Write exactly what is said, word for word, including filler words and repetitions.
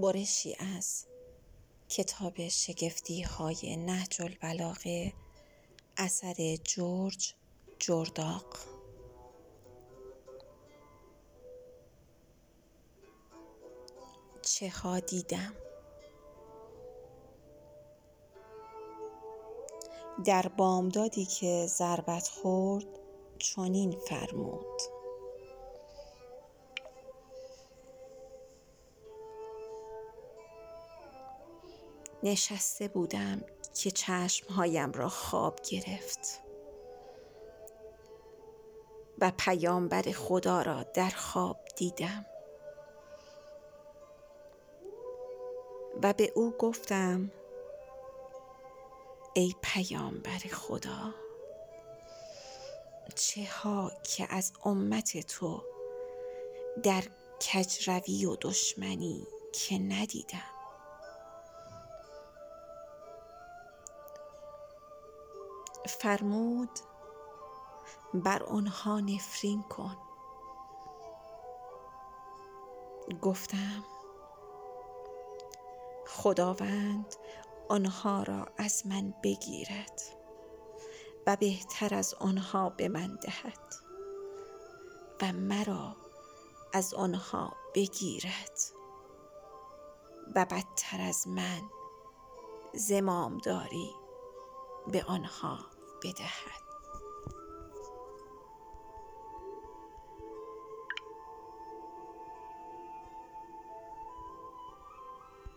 برشی از کتاب شگفتی های نهج البلاغه اثر جورج جرداق. چه ها دیدم در بامدادی که ضربت خورد، چنین فرمود: نشسته بودم که چشمهایم را خواب گرفت و پیامبر خدا را در خواب دیدم و به او گفتم: ای پیامبر خدا، چه ها که از امت تو در کجروی و دشمنی که ندیدم. فرمود: بر آنها نفرین کن. گفتم: خداوند آنها را از من بگیرد و بهتر از آنها به من دهد و مرا از آنها بگیرد و بدتر از من زمامداری به آنها بدهد.